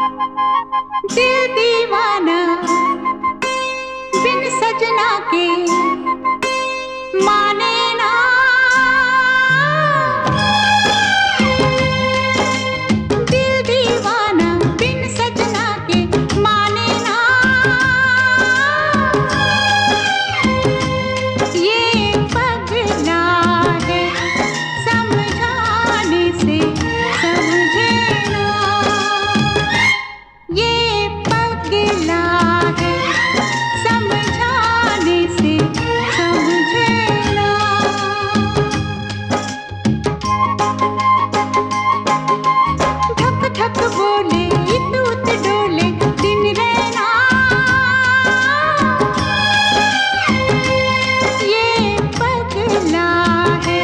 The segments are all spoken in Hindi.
दिल दीवाना बिन सजना के माने ना। दिल दीवाना बिन सजना के माने ना। ये पगला है समझाने से समझे ना। ये पगला है समझाने से समझे ना। धक धक बोले इत उत डोले दिन रहना। ये पगला है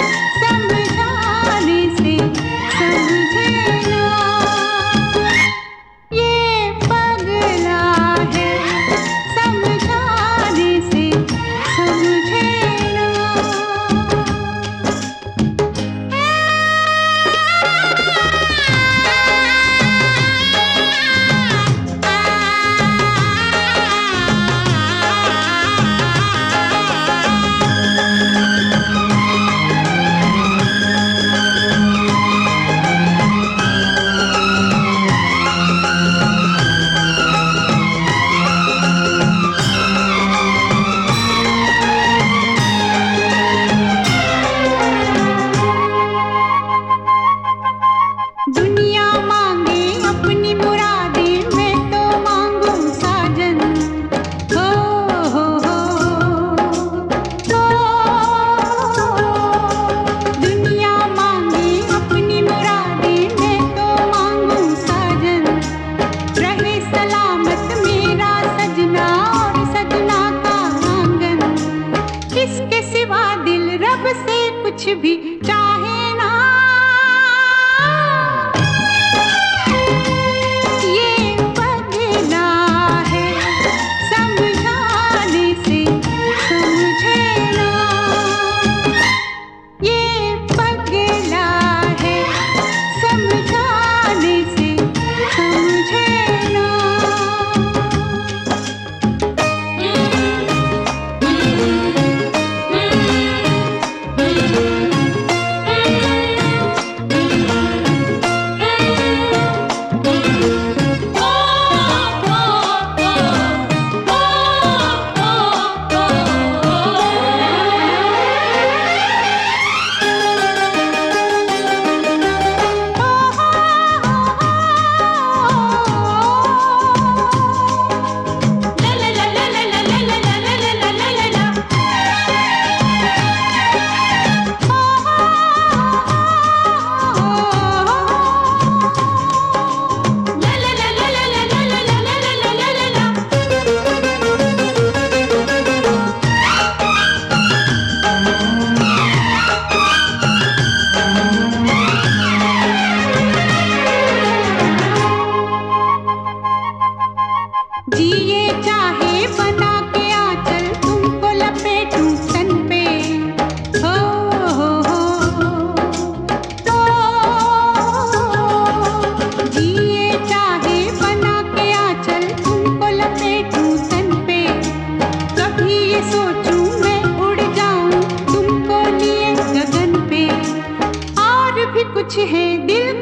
समझाने से समझे ना। ये पगला है समझाने से समझे ना। दुनिया मांगे अपनी मुरादें मैं तो मांगू साजन। हो हो हो हो। दुनिया मांगे अपनी मुरादें मैं तो मांगू साजन। रहे सलामत मेरा सजना और सजना का आंगन। इसके सिवा दिल रब से कुछ भी चाहे ना। ये पगला है समझाने से समझे ना। ये पगला है समझाने से समझे ना। जिए चाहे बना के आंचल तुमको लपेटूं तन पे। हो जिए चाहे बना के आंचल तुमको लपेटूं तन पे। कभी ये सोचूं मैं उड़ जाऊं तुमको लिए गगन पे। और भी कुछ है दिल